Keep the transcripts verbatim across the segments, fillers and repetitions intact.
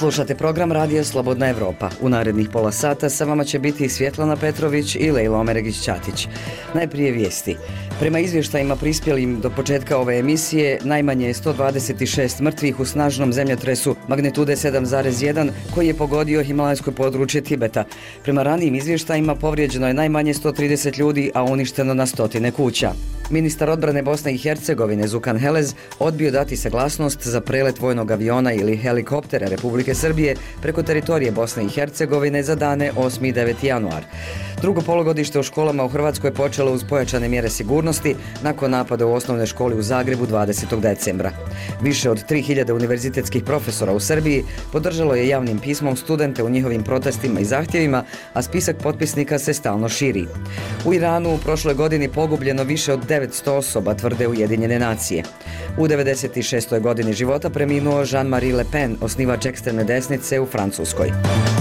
Slušate program Radija Slobodna Evropa. U narednih pola sata sa vama će biti Svjetlana Petrović i Lejla Omeregić-Ćatić. Najprije vijesti. Prema izvještajima prispjelim do početka ove emisije, najmanje je sto dvadeset šest mrtvih u snažnom zemljotresu magnitude sedam zarez jedan koji je pogodio himalajsko područje Tibeta. Prema ranijim izvještajima povrijeđeno je najmanje sto trideset ljudi, a uništeno na stotine kuća. Ministar odbrane Bosne i Hercegovine Zukan Helez odbio dati saglasnost za prelet vojnog aviona ili helikoptera Republike Srbije preko teritorije Bosne i Hercegovine za dane osmi i deveti januar. Drugo polugodište u školama u Hrvatskoj je počelo uz pojačane mjere sigurnosti nakon napada u osnovnoj školi u Zagrebu dvadesetog decembra. Više od tri hiljade univerzitetskih profesora u Srbiji podržalo je javnim pismom studente u njihovim protestima i zahtjevima, a spisak potpisnika se stalno širi. U Iranu u prošloj godini pogubljeno više od devetsto osoba, tvrde Ujedinjene nacije. U devedeset šestoj godini života preminuo Jean-Marie Le Pen, osnivač ekstremne desnice u Francuskoj.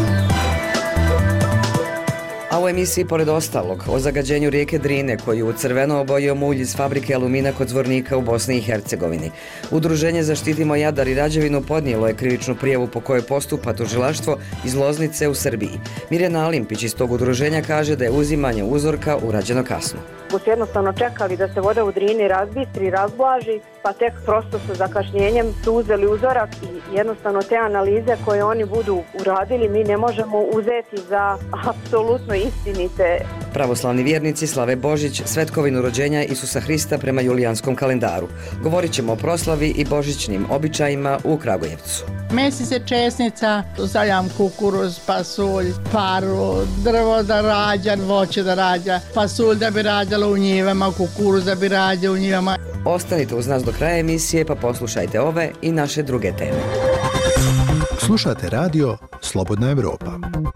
A u emisiji, pored ostalog, o zagađenju rijeke Drine koju u crveno obojio mulj iz fabrike Alumina kod Zvornika u Bosni i Hercegovini. Udruženje Zaštitimo Jadar i Rađevinu podnijelo je krivičnu prijavu po kojoj postupa tužilaštvo iz Loznice u Srbiji. Mirjana Alimpić iz tog udruženja kaže da je uzimanje uzorka urađeno kasno. Su jednostavno čekali da se voda u Drini razbistri, razblaži, pa tek prosto sa zakašnjenjem su uzeli uzorak i jednostavno te analize koje oni budu uradili mi ne možemo uzeti za apsolutno istinite. Pravoslavni vjernici slave Božić, svetkovinu rođenja Isusa Hrista prema julijanskom kalendaru. Govorit ćemo o proslavi i božićnim običajima u Kragujevcu. Mesi se česnica, stavljam kukuruz, pasulj, paru, drvo da rađa, voće da rađa, pasulj da bi rađala u njivama, kukuruz da bi rađa u njivama. Ostanite uz nas do kraja emisije pa poslušajte ove i naše druge teme. Slušate radio Slobodna Evropa.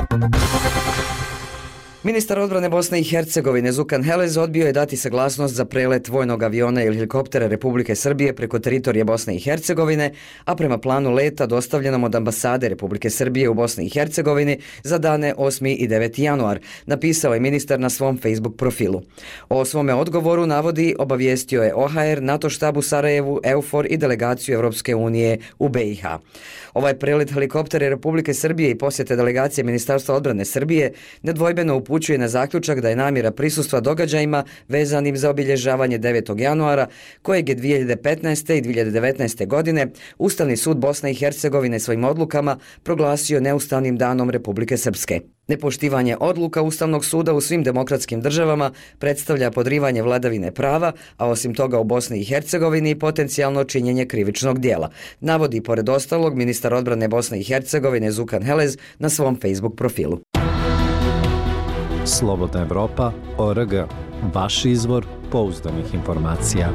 Ministar odbrane Bosne i Hercegovine Zukan Helez odbio je dati saglasnost za prelet vojnog aviona ili helikoptera Republike Srbije preko teritorije Bosne i Hercegovine, a prema planu leta dostavljenom od ambasade Republike Srbije u Bosni i Hercegovini za dane osmi i deveti januar, napisao je ministar na svom Facebook profilu. O svome odgovoru navodi obavijestio je O H R, NATO štab u Sarajevu, EUFOR i delegaciju Evropske unije u B i H. Ovaj prelet helikoptera Republike Srbije i posjete delegacije Ministarstva odbrane Srbije nedvojbeno upućuje na zaključak da je namjera prisustva događajima vezanim za obilježavanje devetog januara, kojeg je dvije hiljade petnaeste i dvije hiljade devetnaeste. godine Ustavni sud Bosne i Hercegovine svojim odlukama proglasio neustavnim danom Republike Srpske. Nepoštivanje odluka Ustavnog suda u svim demokratskim državama predstavlja podrivanje vladavine prava, a osim toga u Bosni i Hercegovini potencijalno činjenje krivičnog dijela, navodi pored ostalog ministar odbrane Bosne i Hercegovine Zukan Helez na svom Facebook profilu. Slobodna Evropa, O R G, vaš izvor pouzdanih informacija.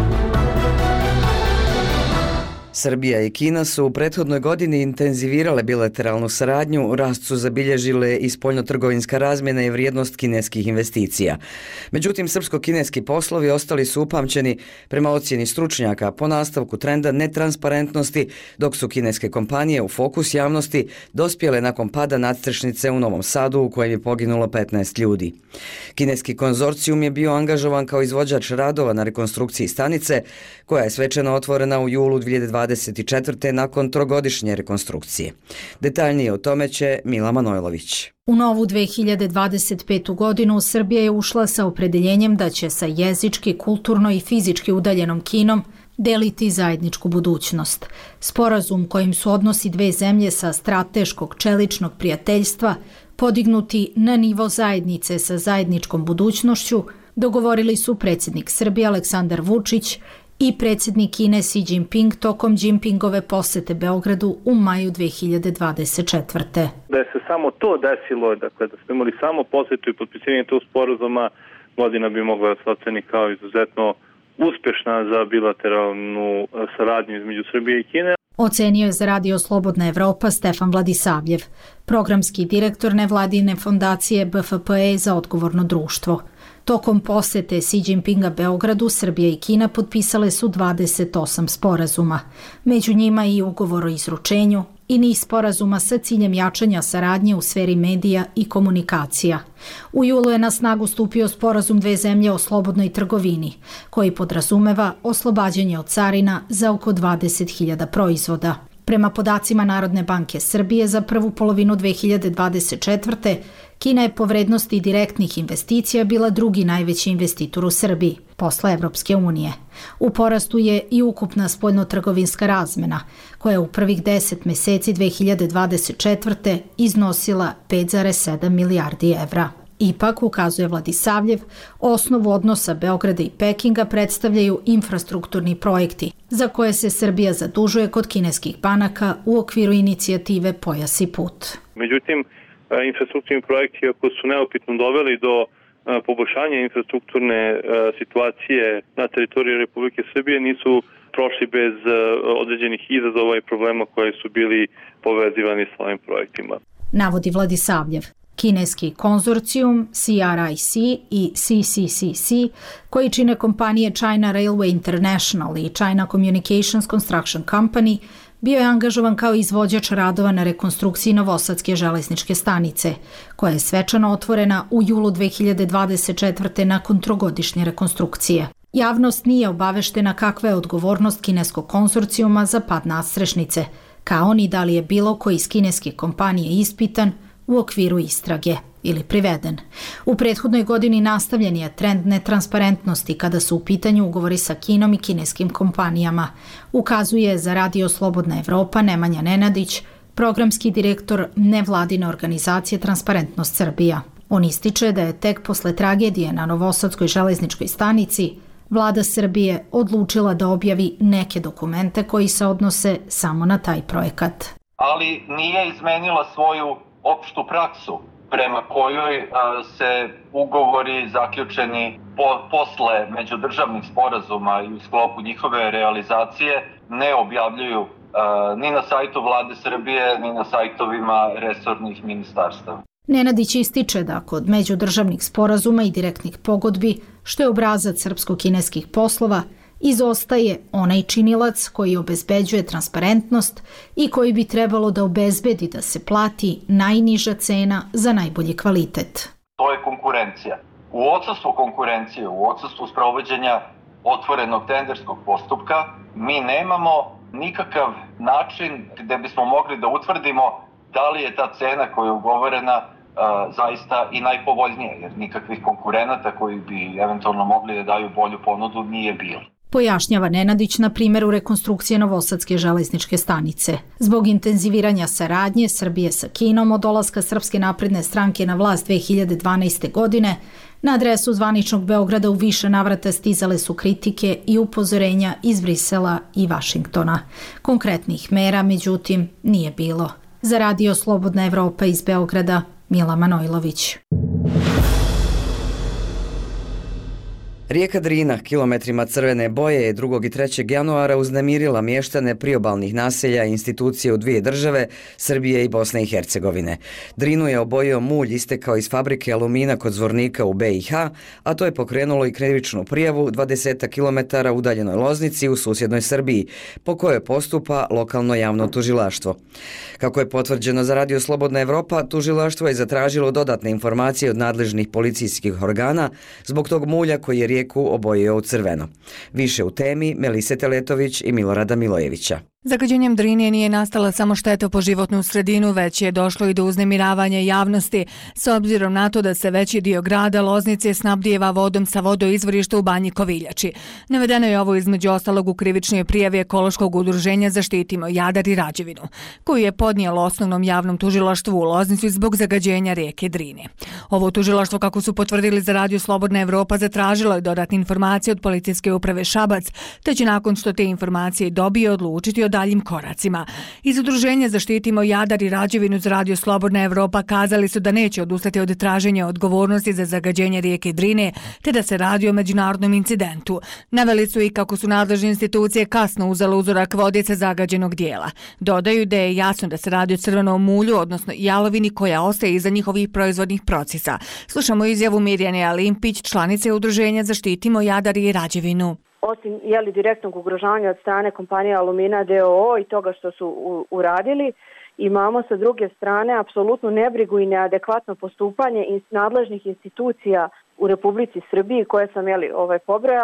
Srbija i Kina su u prethodnoj godini intenzivirale bilateralnu saradnju, rast su zabilježile i spoljnotrgovinska razmjena i vrijednost kineskih investicija. Međutim, srpsko-kineski poslovi ostali su upamćeni prema ocjeni stručnjaka po nastavku trenda netransparentnosti, dok su kineske kompanije u fokus javnosti dospjele nakon pada nadstrešnice u Novom Sadu u kojem je poginulo petnaest ljudi. Kineski konzorcijum je bio angažovan kao izvođač radova na rekonstrukciji stanice, koja je svečano otvorena u julu dvije hiljade dvadeset četvrte. nakon trogodišnje rekonstrukcije. Detaljnije o tome će Mila Manojlović. U novu dve hiljade dvadeset petu. godinu Srbija je ušla sa opredeljenjem da će sa jezički, kulturno i fizički udaljenom Kinom deliti zajedničku budućnost. Sporazum kojim su odnosi dve zemlje sa strateškog čeličnog prijateljstva podignuti na nivo zajednice sa zajedničkom budućnošću dogovorili su predsjednik Srbije Aleksandar Vučić i predsjednik Kine Xi Jinping tokom Jinpingove posjete Beogradu u maju dve hiljade dvadeset četvrte. Da je se samo to desilo, dakle da smo imali samo posjetu i potpisivanje tog sporazuma, godina bi mogla da se oceni kao izuzetno uspješna za bilateralnu saradnju između Srbije i Kine. Ocenio je za Radio Slobodna Evropa Stefan Vladisavljev, programski direktor nevladine fondacije B F P E za odgovorno društvo. Tokom posjete Xi Jinpinga Beogradu, Srbija i Kina potpisale su dvadeset osam sporazuma. Među njima i ugovor o izručenju i niz sporazuma sa ciljem jačanja saradnje u sferi medija i komunikacija. U julu je na snagu stupio sporazum dve zemlje o slobodnoj trgovini, koji podrazumeva oslobađanje od carina za oko dvadeset hiljada proizvoda. Prema podacima Narodne banke Srbije za prvu polovinu dve hiljade dvadeset četvrte. Kina je po vrednosti direktnih investicija bila drugi najveći investitor u Srbiji, posle Evropske unije. U porastu je i ukupna spoljnotrgovinska razmena, koja je u prvih deset meseci dve hiljade dvadeset četvrte. iznosila pet zarez sedam milijardi evra. Ipak, ukazuje Vladisavljev, osnovu odnosa Beograda i Pekinga predstavljaju infrastrukturni projekti, za koje se Srbija zadužuje kod kineskih banaka u okviru inicijative Pojas i put. Međutim, infrastrukturni projekti, ako su neupitno doveli do poboljšanja infrastrukturne situacije na teritoriji Republike Srbije, nisu prošli bez određenih izazova i problema koji su bili povezivani s ovim projektima. Navodi Vladisavljev. Kineski konzorcijum C R I C i C C C C, koji čine kompanije China Railway International i China Communications Construction Company, bio je angažovan kao izvođač radova na rekonstrukciji Novosadske železničke stanice, koja je svečano otvorena u julu dve hiljade dvadeset četvrte. nakon trogodišnje rekonstrukcije. Javnost nije obaveštena kakva je odgovornost kineskog konzorcijuma za pad nadstrešnice, kao ni da li je bilo koji iz kineske kompanije ispitan u okviru istrage ili priveden. U prethodnoj godini nastavljen je trend netransparentnosti kada su u pitanju ugovori sa Kinom i kineskim kompanijama, ukazuje za Radio Slobodna Evropa Nemanja Nenadić, programski direktor nevladine organizacije Transparentnost Srbija. On ističe da je tek posle tragedije na Novosadskoj železničkoj stanici Vlada Srbije odlučila da objavi neke dokumente koji se odnose samo na taj projekat. Ali nije izmenila svoju opštu praksu prema kojoj se ugovori zaključeni po, posle međudržavnih sporazuma i u sklopu njihove realizacije ne objavljuju ni na sajtu Vlade Srbije, ni na sajtovima resornih ministarstava. Nenadić ističe da kod međudržavnih sporazuma i direktnih pogodbi, što je obrazac srpsko-kineskih poslova, izostaje onaj činilac koji obezbeđuje transparentnost i koji bi trebalo da obezbedi da se plati najniža cena za najbolji kvalitet. To je konkurencija. U odsustvu konkurencije, u odsustvu sprovođenja otvorenog tenderskog postupka, mi nemamo nikakav način gde bismo mogli da utvrdimo da li je ta cena koja je ugovorena uh, zaista i najpovoljnija, jer nikakvih konkurenata koji bi eventualno mogli da daju bolju ponudu nije bilo. Pojašnjava Nenadić na primjeru rekonstrukcije Novosadske železničke stanice. Zbog intenziviranja saradnje Srbije sa Kinom od dolaska Srpske napredne stranke na vlast dve hiljade dvanaeste. godine, na adresu zvaničnog Beograda u više navrata stizale su kritike i upozorenja iz Brisela i Vašingtona. Konkretnih mera, međutim, nije bilo. Za Radio Slobodna Evropa iz Beograda, Mila Manojlović. Rijeka Drina kilometrima crvene boje je drugog i trećeg januara uznemirila mještane priobalnih naselja i institucije u dvije države, Srbije i Bosne i Hercegovine. Drinu je obojio mulj istekao iz fabrike alumina kod Zvornika u B i H, a to je pokrenulo i krivičnu prijavu dvadeset kilometara udaljenoj Loznici u susjednoj Srbiji, po kojoj postupa lokalno javno tužilaštvo. Kako je potvrđeno za Radio Slobodna Evropa, tužilaštvo je zatražilo dodatne informacije od nadležnih policijskih organa zbog tog mulja koji je rijeku obojio u crveno. Više u temi Melise Teletović i Milorada Milojevića. Zagađenjem Drine nije nastala samo šteta po životnu sredinu, već je došlo i do uznemiravanja javnosti, s obzirom na to da se veći dio grada Loznice snabdijeva vodom sa vodoizvorišta u Banji Koviljači. Navedeno je ovo između ostalog u krivičnoj prijavi ekološkog udruženja Zaštitimo Jadar i Rađevinu, koju je podnijelo osnovnom javnom tužilaštvu u Loznicu zbog zagađenja rijeke Drine. Ovo tužilaštvo, kako su potvrdili za Radio Slobodna Evropa, zatražilo je dodatne informacije od policijske uprave Šabac, te će nakon što te informacije dobije odlučiti o daljim koracima. Iz udruženja Zaštitimo Jadar i Rađevinu za Radio Slobodna Evropa kazali su da neće odustati od traženja odgovornosti za zagađenje rijeke Drine, te da se radi o međunarodnom incidentu. Naveli su i kako su nadležne institucije kasno uzele uzorak vode sa zagađenog dijela. Dodaju da je jasno da se radi o crvenom mulju, odnosno jalovini koja ostaje iza njihovih proizvodnih procesa. Slušamo izjavu Mirjane Alimpić, članice udruženja Zaštitimo Jadar i Rađevinu. Osim jeli, direktnog ugrožavanja od strane kompanije Alumina D O O i toga što su u, uradili, imamo sa druge strane apsolutnu nebrigu i neadekvatno postupanje iz nadležnih institucija u Republici Srbiji koje sam jeli, ovaj, pobrojala,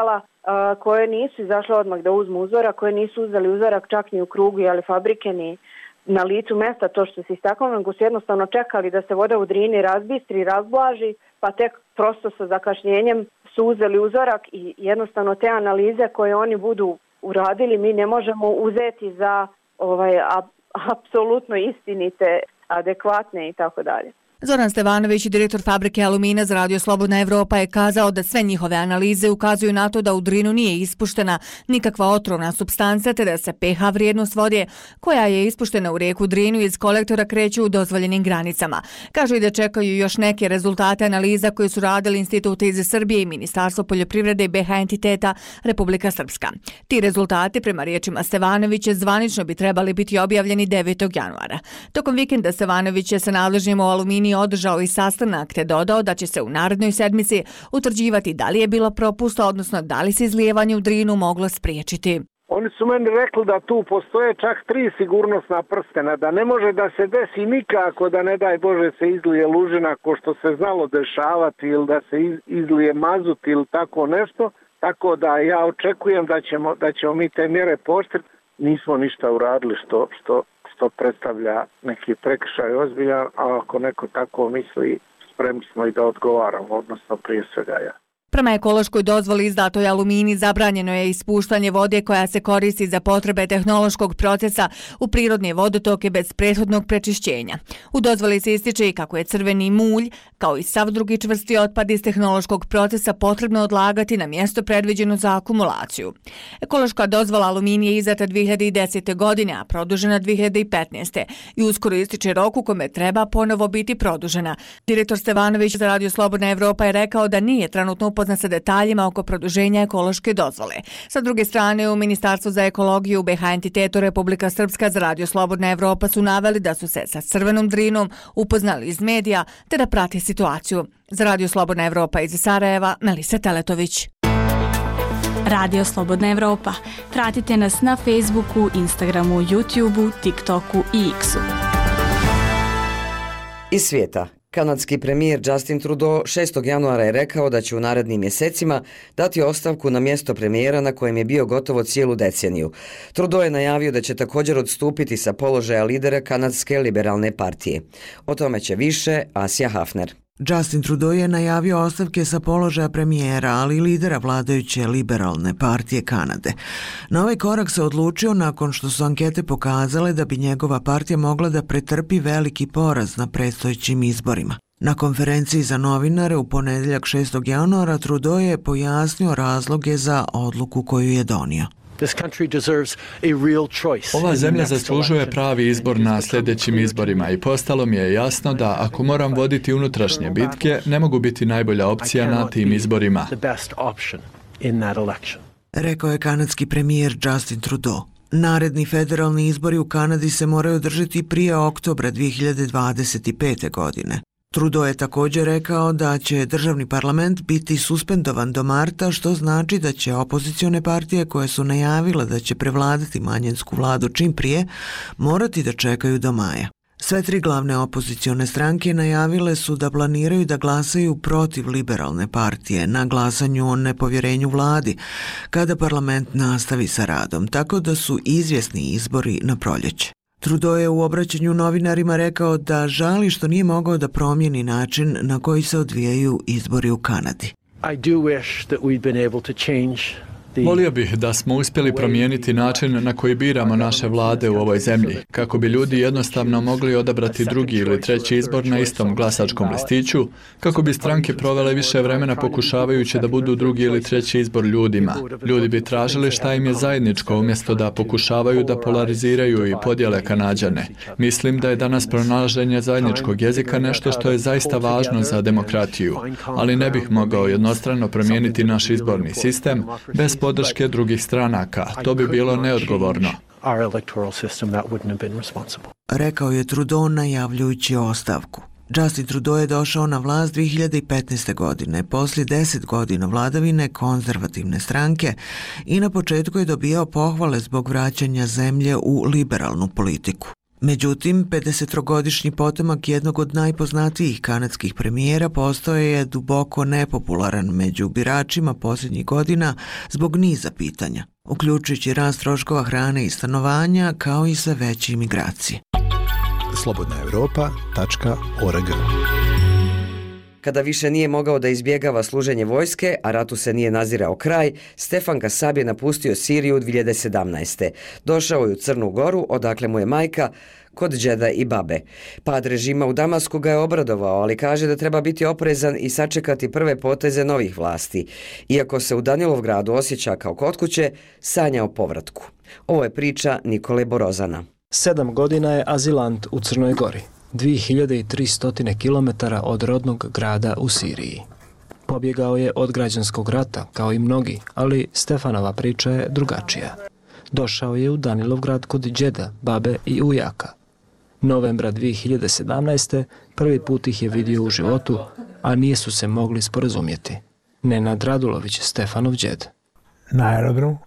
a, koje nisu izašle odmah da uzmu uzorak, koje nisu uzeli uzorak čak ni u krugu ali fabrike ni na licu mesta, to što se istaklo, nego su jednostavno čekali da se voda u Drini razbistri, razblaži, pa tek prosto sa zakašnjenjem su uzeli uzorak i jednostavno te analize koje oni budu uradili mi ne možemo uzeti za ovaj, a, apsolutno istinite, adekvatne i tako dalje. Zoran Stevanović, direktor fabrike Alumina za Radio Slobodna Evropa, je kazao da sve njihove analize ukazuju na to da u Drinu nije ispuštena nikakva otrovna supstanca, te da se pH vrijednost vode koja je ispuštena u rijeku Drinu iz kolektora kreću u dozvoljenim granicama. Kažu i da čekaju još neke rezultate analiza koje su radili institute iz Srbije i Ministarstvo poljoprivrede i B H entiteta Republika Srpska. Ti rezultati, prema riječima Stevanovića, zvanično bi trebali biti objavljeni devetog januara. Tokom vikenda Stevanović je sa nadležnim u Alumini održao i sastanak te dodao da će se u narednoj sedmici utvrđivati da li je bilo propusta, odnosno da li se izlijevanje u Drinu moglo spriječiti. Oni su meni rekli da tu postoje čak tri sigurnosna prstena, da ne može da se desi nikako da ne daj Bože se izlije lužina ko što se znalo dešavati ili da se izlije mazut ili tako nešto. Tako da ja očekujem da ćemo, da ćemo mi te mjere pooštriti. Nismo ništa uradili što, što to predstavlja neki prekršaj ozbiljan, a ako neko tako misli, spremni smo i da odgovaramo, odnosno prije svega ja. Prema ekološkoj dozvoli izdatoj Alumini zabranjeno je ispuštanje vode koja se koristi za potrebe tehnološkog procesa u prirodne vodotoke bez prethodnog prečišćenja. U dozvoli se ističe i kako je crveni mulj, kao i sav drugi čvrsti otpad iz tehnološkog procesa potrebno odlagati na mjesto predviđeno za akumulaciju. Ekološka dozvola Alumini je izdata dvije hiljade desete. godine, a produžena dvije hiljade petnaeste. i uskoro ističe rok u kome treba ponovo biti produžena. Direktor Stevanović za Radio Slobodna Evropa je rekao da nije trenutno upoznat sa detaljima oko produženja ekološke dozvole. Sa druge strane, u Ministarstvu za ekologiju B H entitetu Republika Srpska za Radio Slobodna Evropa su naveli da su se sa crvenom Drinom upoznali iz medija te da prate situaciju. Za Radio Slobodna Evropa iz Sarajeva, Melisa Teletović. Radio Slobodna Evropa. Pratite nas na Facebooku, Instagramu, YouTubeu, TikToku i X-u. Iz svijeta. Kanadski premijer Justin Trudeau šestog januara je rekao da će u narednim mjesecima dati ostavku na mjesto premijera na kojem je bio gotovo cijelu deceniju. Trudeau je najavio da će također odstupiti sa položaja lidera Kanadske liberalne partije. O tome će više Asija Hafner. Justin Trudeau je najavio ostavke sa položaja premijera, ali i lidera vladajuće liberalne partije Kanade. Na ovaj korak se odlučio nakon što su ankete pokazale da bi njegova partija mogla da pretrpi veliki poraz na predstojećim izborima. Na konferenciji za novinare u ponedjeljak šestog januara Trudeau je pojasnio razloge za odluku koju je donio. Ova zemlja zaslužuje pravi izbor na sljedećim izborima i postalo mi je jasno da ako moram voditi unutrašnje bitke, ne mogu biti najbolja opcija na tim izborima. Rekao je kanadski premijer Justin Trudeau. Naredni federalni izbori u Kanadi se moraju održati prije oktobra dvije hiljade dvadeset pete. godine. Trudeau je također rekao da će državni parlament biti suspendovan do marta, što znači da će opozicione partije koje su najavile da će prevladati manjinsku vladu čim prije morati da čekaju do maja. Sve tri glavne opozicione stranke najavile su da planiraju da glasaju protiv liberalne partije na glasanju o nepovjerenju vladi kada parlament nastavi sa radom, tako da su izvjesni izbori na proljeće. Trudeau je u obraćanju novinarima rekao da žali što nije mogao da promijeni način na koji se odvijaju izbori u Kanadi. Volio bih da smo uspjeli promijeniti način na koji biramo naše vlade u ovoj zemlji, kako bi ljudi jednostavno mogli odabrati drugi ili treći izbor na istom glasačkom listiću, kako bi stranke provele više vremena pokušavajući da budu drugi ili treći izbor ljudima. Ljudi bi tražili šta im je zajedničko umjesto da pokušavaju da polariziraju i podijele Kanađane. Mislim da je danas pronalaženje zajedničkog jezika nešto što je zaista važno za demokratiju, ali ne bih mogao jednostrano promijeniti naš izborni sistem bez podrške drugih stranaka. To bi bilo neodgovorno. Rekao je Trudeau najavljujući ostavku. Justin Trudeau je došao na vlast dvije hiljade petnaeste. godine, poslije deset godina vladavine konzervativne stranke i na početku je dobijao pohvale zbog vraćanja zemlje u liberalnu politiku. Međutim, pedesettrogodišnji potomak jednog od najpoznatijih kanadskih premijera postao je duboko nepopularan među biračima posljednjih godina zbog niza pitanja, uključujući rast troškova hrane i stanovanja, kao i sve veće imigracije. slobodna europa tačka org. Kada više nije mogao da izbjegava služenje vojske, a ratu se nije nazirao kraj, Stefan Kasab je napustio Siriju dvije hiljade sedamnaeste. Došao je u Crnu Goru, odakle mu je majka, kod džeda i babe. Pad režima u Damasku ga je obradovao, ali kaže da treba biti oprezan i sačekati prve poteze novih vlasti. Iako se u Danilovgradu osjeća kao kod kuće, sanja o povratku. Ovo je priča Nikole Borozana. Sedam godina je azilant u Crnoj Gori, dvije hiljade tristo kilometara od rodnog grada u Siriji. Pobjegao je od građanskog rata, kao i mnogi, ali Stefanova priča je drugačija. Došao je u Danilovgrad kod džeda, babe i ujaka. Novembra dvije hiljade sedamnaeste. prvi put ih je vidio u životu, a nisu se mogli sporazumjeti. Nenad Radulović, Stefanov džed. Na aerodromu.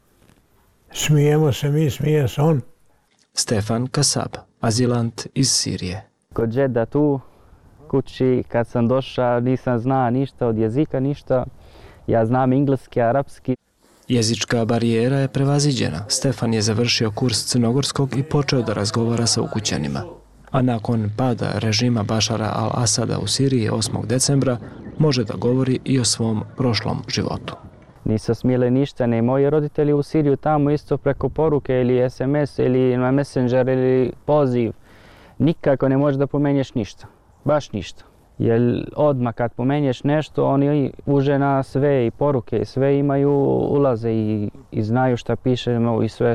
Smijemo se mi, smije se on. Stefan Kasab, azilant iz Sirije. Kod džeda tu, kući, kad sam došao, nisam znao ništa od jezika, ništa. Ja znam engleski, arapski. Jezička barijera je prevaziđena. Stefan je završio kurs crnogorskog i počeo da razgovara sa ukućanima. A nakon pada režima Bašara al-Asada u Siriji osmog decembra može da govori i o svom prošlom životu. Nisu smjeli ništa, ne moji roditelji u Siriju tamo isto preko poruke ili es em es ili na Messenger ili poziv. Nikako ne možeš da pomenješ ništa, baš ništa. Jer odmah kad pomenješ nešto, oni uže na sve i poruke, sve imaju ulaze i, i znaju šta pišemo i sve.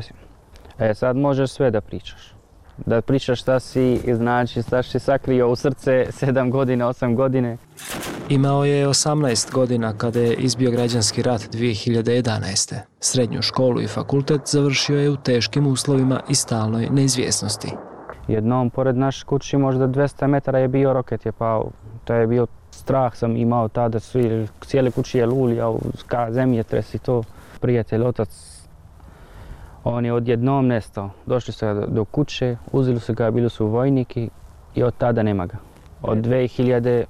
E sad možeš sve da pričaš. Da pričaš šta si, znači šta si sakrio u srce sedam godine, osam godine. Imao je osamnaest godina kada je izbio građanski rat dvije hiljade jedanaeste. Srednju školu i fakultet završio je u teškim uslovima i stalnoj neizvjesnosti. Jednom pored naše kući možda dvesta metara je bio roket je pao. To je bio strah sam imao tada, svi, cijeli kući je luljao, zemljotres i to. Prijatelj, otac, on je odjednom nestao. Došli su ga do kuće, uzeli su ga, bili su vojniki i od tada nema ga. Od dvije hiljade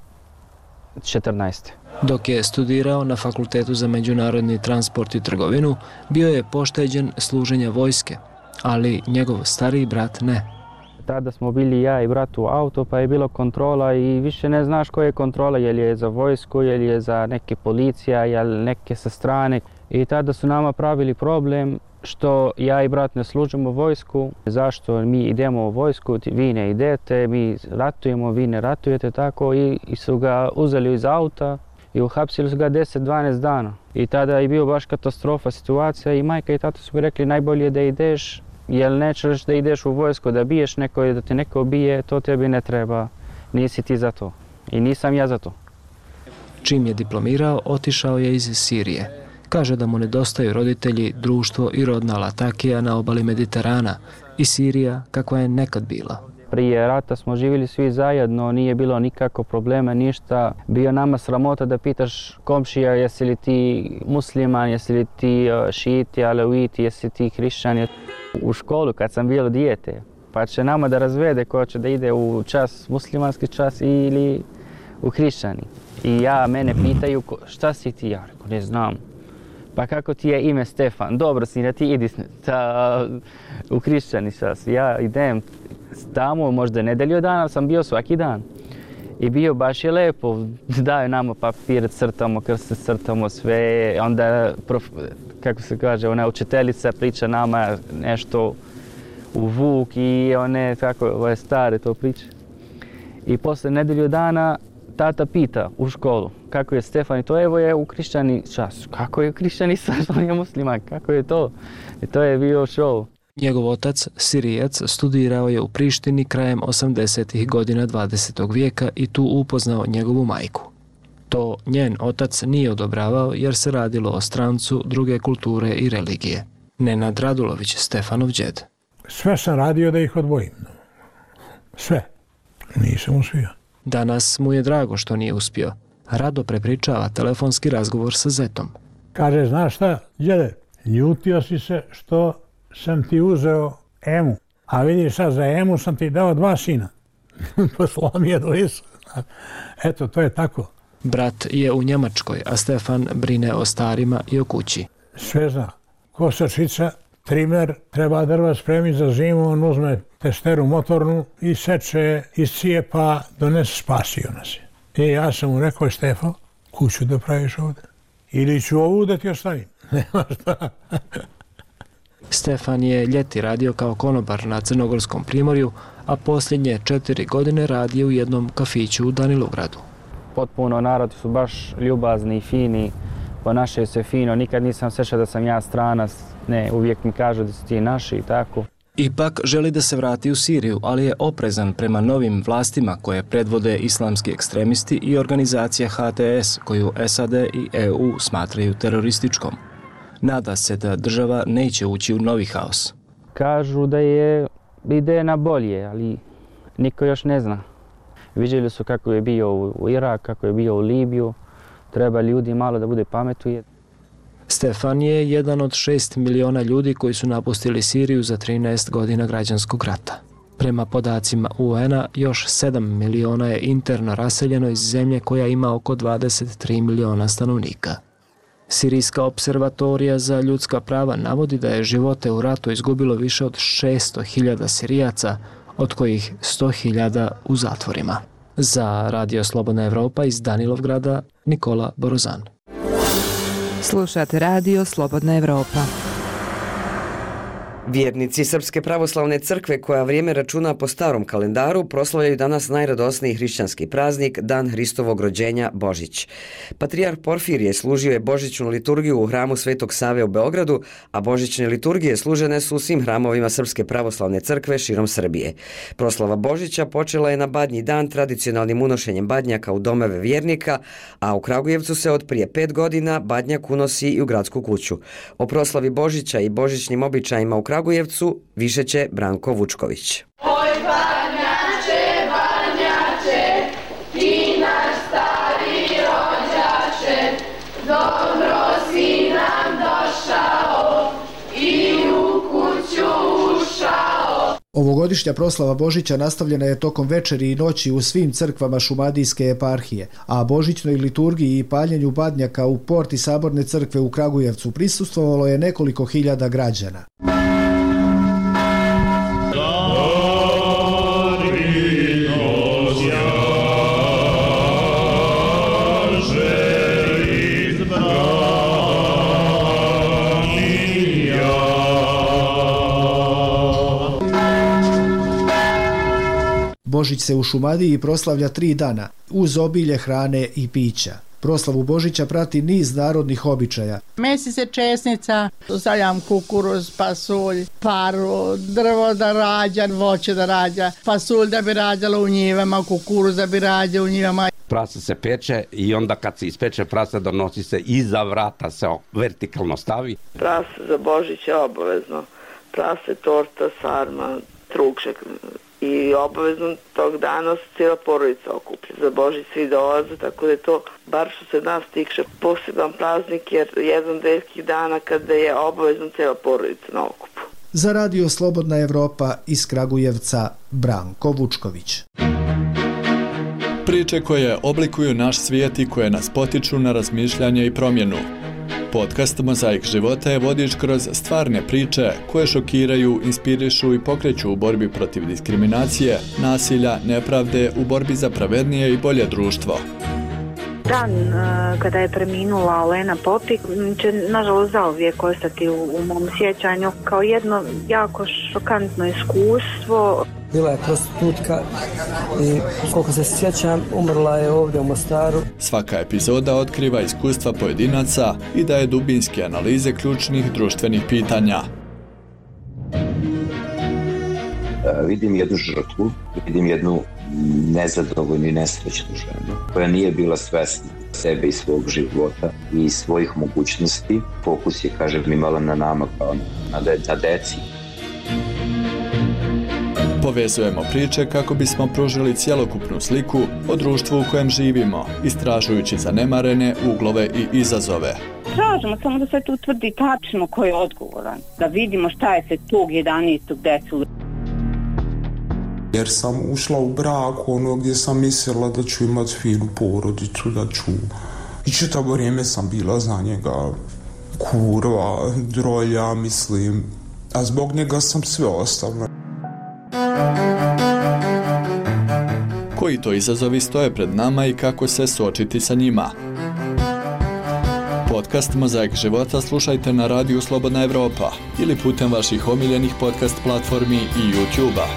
četrnaeste. Dok je studirao na Fakultetu za međunarodni transport i trgovinu, bio je pošteđen služenja vojske, ali njegov stariji brat ne. Tada smo bili ja i brat u auto, pa je bilo kontrola i više ne znaš koja je kontrola, je li je za vojsku, je li je za neke policija, je li neke sa strane. I tada su nama pravili problem što ja i brat ne služimo vojsku. Zašto mi idemo u vojsku, vi ne idete, mi ratujemo, vi ne ratujete, tako. I, i su ga uzeli iz auta i uhapsili su ga deset do dvanaest dana. I tada je bio baš katastrofa situacija i majka i tata su mi rekli najbolje da ideš, jer nećeš da ideš u vojsku, da biješ neko i da te neko bije, to tebi ne treba. Nisi ti za to. I nisam ja za to. Čim je diplomirao, otišao je iz Sirije. Kaže da mu nedostaju roditelji, društvo i rodna Latakija na obali Mediterana i Sirija kakva je nekad bila. Prije rata smo živjeli svi zajedno, nije bilo nikako problema, ništa. Bio nama sramota da pitaš komšija jesi li ti musliman, jesi li ti šiti, aleviti, jesi ti hrišćan. U školu kad sam bio dijete, pa će nama da razvede ko će da ide u čas, muslimanski čas ili u hrišćani. I ja, mene pitaju šta si ti, ja rekao, ne znam. Pa kako ti je ime Stefan? Dobro sine, ti idi ta, u hrišćani čas. Ja idem tamo, možda nedelju dana, sam bio svaki dan. I bio baš je lepo, daju nama papir, crtamo, krste crtamo sve, onda, prof, kako se kaže, ona učiteljica priča nama nešto u Vuk i one, kako, ove stare to priče. I posle nedelju dana tata pita u školu kako je Stefan i to evo je u hrišćani čas. Kako je u hrišćani čas, on je musliman, kako je to? I to je bio show. Njegov otac, Sirijac, studirao je u Prištini krajem osamdesetih godina dvadesetog vijeka i tu upoznao njegovu majku. To njen otac nije odobravao jer se radilo o strancu druge kulture i religije. Nenad Radulović, Stefanov džed. Sve sam radio da ih odvojim. Sve. Nisam uspio. Danas mu je drago što nije uspio. Rado prepričava telefonski razgovor sa zetom. Kaže, znaš šta, djede, ljutio si se što sam ti uzeo Emu. A vidiš sad, za Emu sam ti dao dva sina. Poslao mi je dvojicu. Eto, to je tako. Brat je u Njemačkoj, a Stefan brine o starima i o kući. Sve zna. Kosačica, trimer, treba drva spremiti za zimu, on uzme testeru motornu i seče, iscijepa, donese, spasio nas je. I ja sam mu rekao, Stefan, kuću da praviš ovdje. Ili ću ovu da ti ostavim. Nema šta. Stefan je ljeti radio kao konobar na Crnogorskom primorju, a posljednje četiri godine radi u jednom kafiću u Danilovgradu. Potpuno narod su baš ljubazni i fini, ponašaju se fino, nikad nisam sjećao da sam ja stranac, ne, uvijek mi kažu da su ti naši i tako. Ipak želi da se vrati u Siriju, ali je oprezan prema novim vlastima koje predvode islamski ekstremisti i organizacija H T S, koju S A D i E U smatraju terorističkom. Nada se da država neće ući u novi haos. Kažu da je ide na bolje, ali niko još ne zna. Vidjeli su kako je bio u Irak, kako je bio u Libiju. Treba ljudi malo da bude pametuje. Stefan je jedan od šest miliona ljudi koji su napustili Siriju za trinaest godina građanskog rata. Prema podacima U N A, još sedam miliona je interno raseljeno iz zemlje koja ima oko dvadeset tri miliona stanovnika. Sirijska observatorija za ljudska prava navodi da je živote u ratu izgubilo više od šesto hiljada Sirijaca, od kojih sto hiljada u zatvorima. Za Radio Slobodna Evropa iz Danilovgrada, Nikola Borozan. Slušate Radio Slobodna Evropa. Vjernici Srpske pravoslavne crkve, koja vrijeme računa po starom kalendaru, proslavljaju danas najradosniji hrišćanski praznik, Dan Hristovog rođenja, Božić. Patrijarh Porfirije služio je božićnu liturgiju u hramu Svetog Save u Beogradu, a božićne liturgije služene su u svim hramovima Srpske pravoslavne crkve širom Srbije. Proslava Božića počela je na Badnji dan tradicionalnim unošenjem badnjaka u domove vjernika, a u Kragujevcu se od prije pet godina badnjak unosi i u gradsku kuću. O proslavi Božića i božićnim običajima u Kragujevcu više će Branko Vučković. Oj badnjače, badnjače, ti naš stari rođače, dobro si nam došao i u kuću ušao. Ovogodišnja proslava Božića nastavljena je tokom večeri i noći u svim crkvama Šumadijske eparhije, a božićnoj liturgiji i paljenju badnjaka u porti Saborne crkve u Kragujevcu prisustvovalo je nekoliko hiljada građana. Božić se u Šumadiji proslavlja tri dana, uz obilje hrane i pića. Proslavu Božića prati niz narodnih običaja. Mesi se česnica, stavljam kukuruz, pasulj, paru, drvo da rađa, voće da rađa, pasulj da bi rađalo u njivama, kukuruz da bi rađa u njivama. Prase se peče i onda kad se ispeče prase donosi se iza vrata, se vertikalno stavi. Prase za Božić je obavezno. Prase, torta, sarma, trugšek. I obavezno tog dana se cijela porodica okuplja. Za Božić svi dolaze, tako da je to, bar što se nas tiče, poseban praznik, jer jedan od retkih dana kada je obavezno cijela porodica na okupu. Za Radio Slobodna Evropa iz Kragujevca, Branko Vučković. Priče koje oblikuju naš svijet i koje nas potiču na razmišljanje i promjenu. Podcast Mozaik života je vodič kroz stvarne priče koje šokiraju, inspirišu i pokreću u borbi protiv diskriminacije, nasilja, nepravde, u borbi za pravednije i bolje društvo. Dan uh, kada je preminula Olena Popik će nažalost zauvijek ostati u, u mom sjećanju kao jedno jako šokantno iskustvo. Bila je prostitutka i koliko se sjećam umrla je ovdje u Mostaru. Svaka epizoda otkriva iskustva pojedinaca i daje dubinske analize ključnih društvenih pitanja. Vidim jednu žrtvu, vidim jednu nezadovoljnu i nesrećnu ženu koja nije bila svesna sebe i svog života i svojih mogućnosti. Fokus je, kažem, imala na nama kao na, de, na deci. Povezujemo priče kako bismo pružili cjelokupnu sliku o društvu u kojem živimo, istražujući zanemarene uglove i izazove. Tražimo samo da se to utvrdi tačno ko je odgovoran, da vidimo šta je se tog jedanaestog desilo. Jer sam ušla u brak ono gdje sam mislila da ću imati finu porodicu, da ću... I čitavo vrijeme sam bila za njega kurva, drolja, mislim. A zbog njega sam sve ostavila. Koji to izazovi stoje pred nama i kako se suočiti sa njima? Podcast Mozaik života slušajte na radiju Slobodna Evropa ili putem vaših omiljenih podcast platformi i YouTube-a.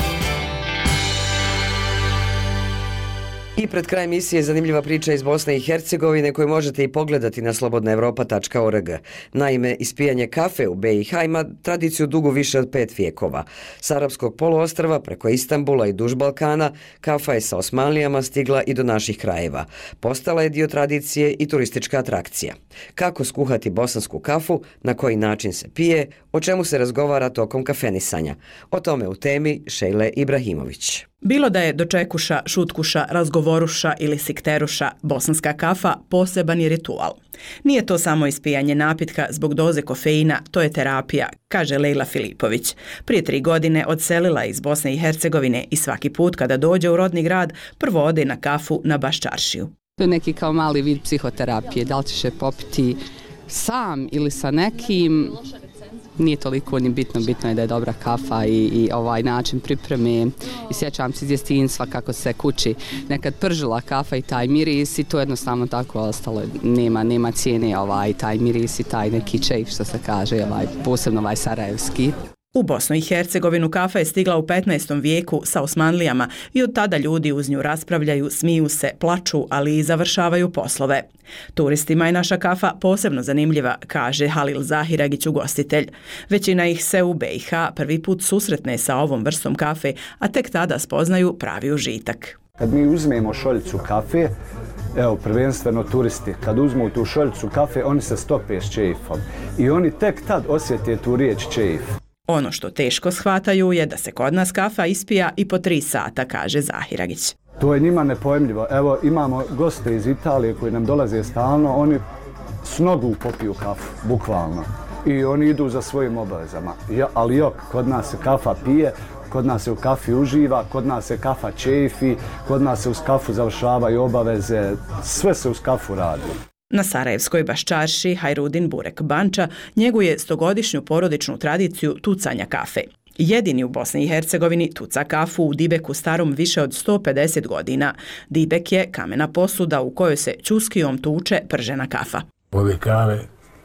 I pred kraj emisije zanimljiva priča iz Bosne i Hercegovine koju možete i pogledati na slobodna evropa tačka org. Naime, ispijanje kafe u be i ha ima tradiciju dugu više od pet vijekova. S arapskog poluostrva preko Istanbula i duž Balkana kafa je sa Osmanlijama stigla i do naših krajeva. Postala je dio tradicije i turistička atrakcija. Kako skuhati bosansku kafu, na koji način se pije, o čemu se razgovara tokom kafenisanja. O tome u temi Šejle Ibrahimović. Bilo da je dočekuša, šutkuša, razgovoruša ili sikteruša, bosanska kafa poseban je ritual. Nije to samo ispijanje napitka zbog doze kofeina, to je terapija, kaže Lejla Filipović. Prije tri godine odselila iz Bosne i Hercegovine i svaki put kada dođe u rodni grad, prvo ode na kafu na Baščaršiju. To je neki kao mali vid psihoterapije, da li ćeš je popiti sam ili sa nekim... Nije toliko ni bitno, bitno je da je dobra kafa i, i ovaj način pripreme. I sjećam se iz djetinjstva kako se kući nekad pržila kafa i taj miris i to jednostavno tako ostalo. Nema, nema cijene ovaj, taj miris i taj neki čejf što se kaže, ovaj, posebno ovaj sarajevski. U Bosnu i Hercegovinu kafa je stigla u petnaestom vijeku sa Osmanlijama i od tada ljudi uz nju raspravljaju, smiju se, plaču, ali i završavaju poslove. Turistima je naša kafa posebno zanimljiva, kaže Halil Zahiragić, ugostitelj. Većina ih se u be i ha prvi put susretne sa ovom vrstom kafe, a tek tada spoznaju pravi užitak. Kad mi uzmemo šoljicu kafe, evo prvenstveno turisti, kad uzmu tu šoljicu kafe, oni se stope s čejfom i oni tek tad osjete tu riječ čejf. Ono što teško shvataju je da se kod nas kafa ispija i po tri sata, kaže Zahiragić. To je njima nepojmljivo. Evo imamo goste iz Italije koji nam dolaze stalno, oni s nogu popiju kafu, bukvalno. I oni idu za svojim obavezama. Ja, ali jok, kod nas se kafa pije, kod nas se u kafi uživa, kod nas se kafa čefi, kod nas se uz kafu završavaju obaveze, sve se uz kafu radi. Na sarajevskoj Baščarši Hajrudin Burek Banča njeguje stogodišnju porodičnu tradiciju tucanja kafe. Jedini u Bosni i Hercegovini tuca kafu u dibeku starom više od sto pedeset godina. Dibek je kamena posuda u kojoj se ćuskijom tuče pržena kafa. Ove kave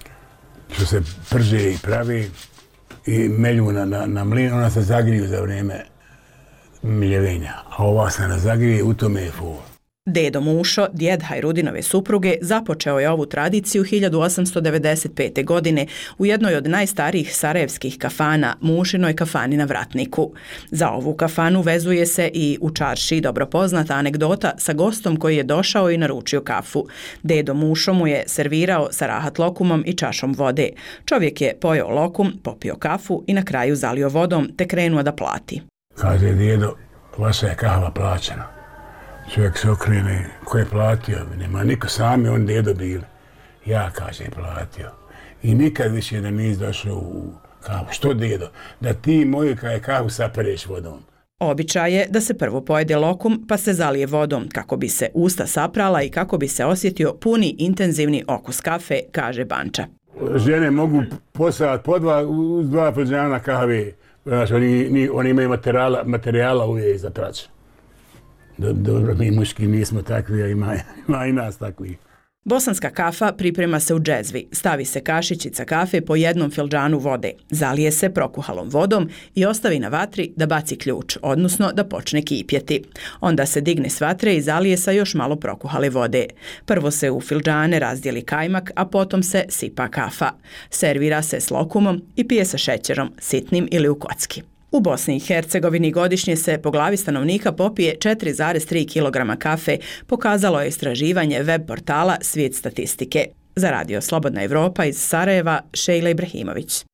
što se prže i pravi i melju na, na, na mlin, ona se zagriju za vrijeme mljevenja, a ova se ne zagrije, u tome je ful. Dedo Mušo, djed Hajrudinove supruge, započeo je ovu tradiciju hiljadu osamsto devedeset pete. godine u jednoj od najstarijih sarajevskih kafana, Mušinoj kafani na Vratniku. Za ovu kafanu vezuje se i u čarši dobro poznata anegdota sa gostom koji je došao i naručio kafu. Dedo Mušo mu je servirao sa rahat lokumom i čašom vode. Čovjek je pojeo lokum, popio kafu i na kraju zalio vodom te krenuo da plati. Kaže dedo, vaša je kahva plaćena. Čovjek se okrene, ko je platio? Nema niko, sami on dedo bili. Ja, kaže, platio. I nikad više da nisi došao u kafu. Što dedo? Da ti moju kaj kafu sapereš vodom. Običaj je da se prvo pojede lokum pa se zalije vodom kako bi se usta saprala i kako bi se osjetio puni intenzivni okus kafe, kaže Banča. Žene mogu posavati po dva, uz dva finđana kahve. Znači, oni, oni imaju materijala, materijala uvijek za trač. Dobro, mi muški nismo takvi, a ima, ima i nas takvi. Bosanska kafa priprema se u džezvi. Stavi se kašičica kafe po jednom filđanu vode. Zalije se prokuhalom vodom i ostavi na vatri da baci ključ, odnosno da počne kipjeti. Onda se digne s vatre i zalije sa još malo prokuhale vode. Prvo se u filđane razdijeli kajmak, a potom se sipa kafa. Servira se s lokumom i pije sa šećerom, sitnim ili u kocki. U Bosni i Hercegovini godišnje se po glavi stanovnika popije četiri zarez tri kilograma kafe, pokazalo je istraživanje web portala Svijet statistike. Za Radio Slobodna Evropa iz Sarajeva, Šejla Ibrahimović.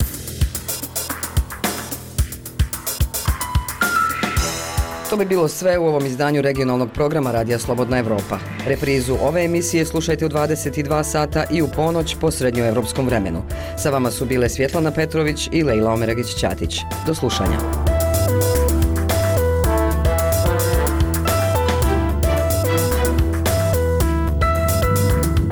To bi bilo sve u ovom izdanju regionalnog programa Radija Slobodna Evropa. Reprizu ove emisije slušajte u dvadeset dva sata i u ponoć po srednjoevropskom vremenu. Sa vama su bile Svjetlana Petrović i Lejla Omeragić-Ćatić. Do slušanja.